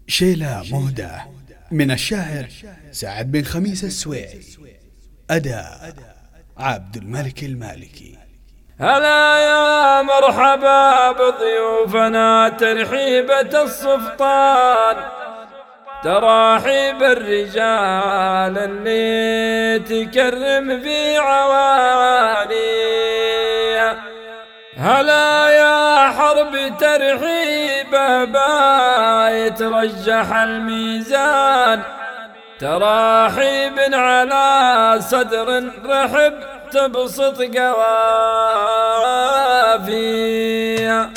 شيلة مهدى من الشاعر سعد بن خميس السويعي. أداء عبد الملك المالكي. هلا يا مرحبا بضيوفنا ترحيبة السلطان، تراحيب الرجال اللي تكرم في عوالي. هلا يا حرب ترحيبه بايت رجح الميزان، تراحيب على صدر رحب تبسط قوافي.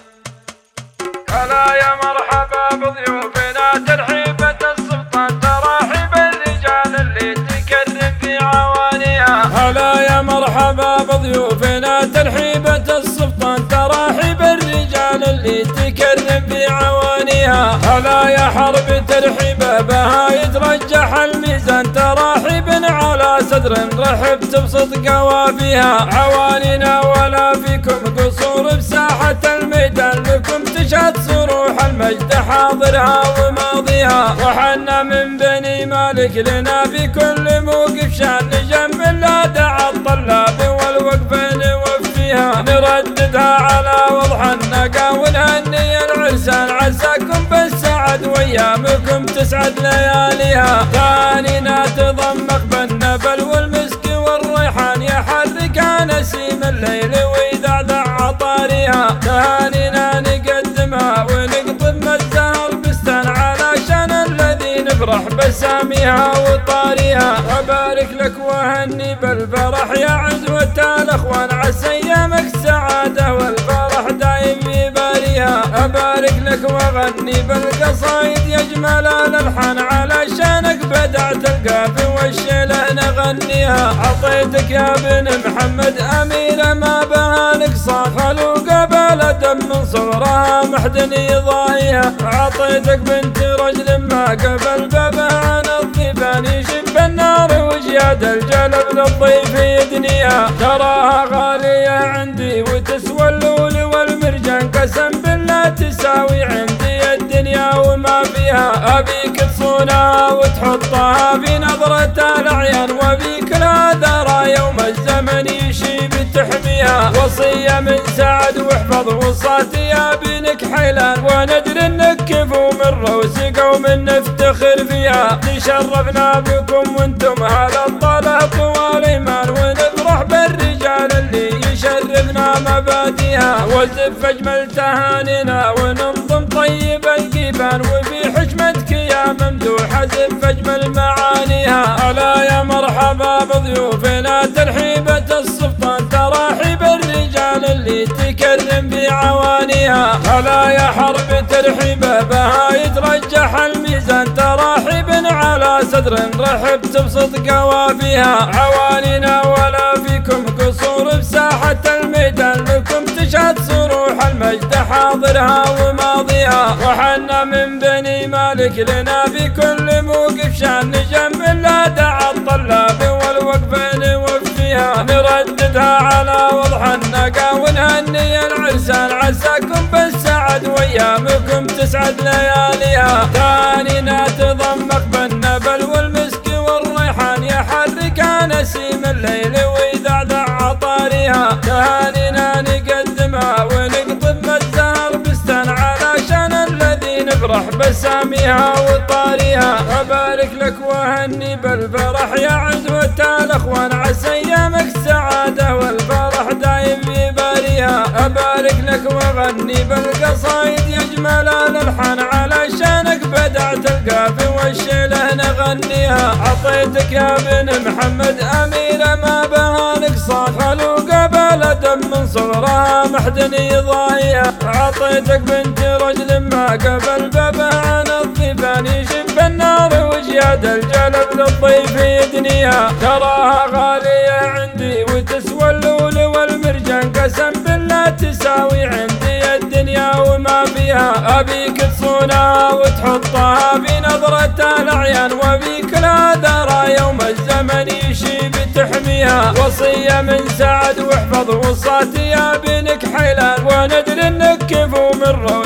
هلا يا مرحبا بضيوفنا ترحيبة السلطان، تراحيب الرجال اللي تكرم في عوانيها. هلا يا مرحبا بضيوفنا ترحيبة السلطان، تراحيب الرجال اللي تكرم في عوانيها. هلا يا حرب ترحيبه بها يترجح الميزان، تراحيب على صدر رحب تبسط قوافيها. عوانينا ولا فيكم قصور بساحة الميدان، لكم تشهد صروح المجد حاضرها وماضيها. وحنا من بني مالك لنا في كل موقف شان، نجمل لا دعا الطلاب والوقف نوفيها. نرددها على وضح النقا ونهني العرسان، عساكم بالسعد وايامكم تسعد لياليها. ثانينا تضمخ بالنبل والمسك والريحان، يحرك نسيم الليل ويدعدع عطاريها. تهانينا نقدمها ونقطب الزهر بستان، علشان الذي نفرح بساميها وطاريها. وبارك لك وهني بالفرح يا عزوة الاخوان، عسى ايامك سعاده والفرح دايم يباريها. ابارك لك واغني بالقصايد يجمل الالحان، علشانك بدعت القافي والشيله نغنيها. عطيتك يا بن محمد اميره ما بها نقصان، خلوقه بلا دم من صغرها محد يضاهيها. عطيتك بنت رجل ما قبل بابها عن الضيفان، يشب النار وجياد الجلب للضيف يدنيها. تراها غاليه عندي وتسوى اللول والمرجان، قسم بالله تساوي عندي الدنيا وما فيها. ابيك تصونها وتحطها في نظرة العيان، وبيك لا درى يوم الزمن يشيب تحميها. وصية من سعد واحفظ وصاتي يا بنك حيلان، وندري انك كفو من روس قوم نفتخر فيها. تشرفنا بكم وانتم هذا الطلب والايمان، ونفرح بالرجال اللي يشرفنا مبادئها. وزف اجمل تهانينا وننظم طيب القيبان، وفي حشمتك يا ممدوح زف اجمل معانيها. الا يا مرحبا بضيوفنا ترحيبة السلطان، تراحيب الرجال اللي تكرم بعوانيها. الا يا حرب ترحيبه بها يترجح الميزان، تراحيب على صدر رحب تبسط قوافيها. عوانينا ولا فيكم قصور بساحة الميدان، لكم تشهد صروح المجد حاضرها وماضيها. وحنا من بني مالك لنا في كل موقف شان، نجمل لا دعا الطلاب والوقف نوفيها. نرددها على وضح النقا ونهني العرسان، عساكم بالسعد وايامكم تسعد لياليها. ثانينا تضمخ بالنبل والمسك والريحان، يحرك نسيم الليل ويدعدع عطاريها. تهانينا نقدمها ونقطب الزهر بستان، علشان الذي نفرح بساميها وطاريها. وبارك لك وهني بالفرح يا عزوة الاخوان، عسى ايامك سعاده والفرح دايم يباريها. ابارك لك واغني بالقصايد يجمل الالحان، علشانك بدعت القافي والشيله نغنيها. عطيتك يا بن محمد اميره ما بها نقصان، خلوقه بلا دم من صغرها محد يضاهيها. عطيتك بنت رجل ما قبل بابها عن الضيفان، يشب النار وجياد الجلب للضيف يدنيها. تراها غاليه عندي وتسوى اللول والمرجان، قسم بالله تساوي عندي الدنيا وما فيها. ابيك تصونها وتحطها في نظرة العيان، وبيك لا درى يوم الزمن يشيب تحميها. وصية من سعد واحفظ وصاتي يا بنك حيلان، وندري انك كفو من روس قوم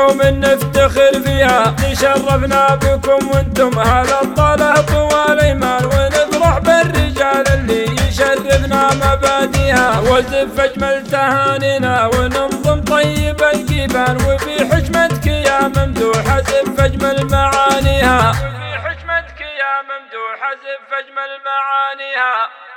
يوم نفتخر فيها، تشرفنا بكم وانتم اهل الطلب والايمان، ونفرح بالرجال اللي يشرفنا مبادئها، وزف اجمل تهانينا وننظم طيب القيبان، وفي حشمتك يا ممدوحة زف اجمل معانيها، وفي حشمتك يا ممدوحة زف اجمل معانيها.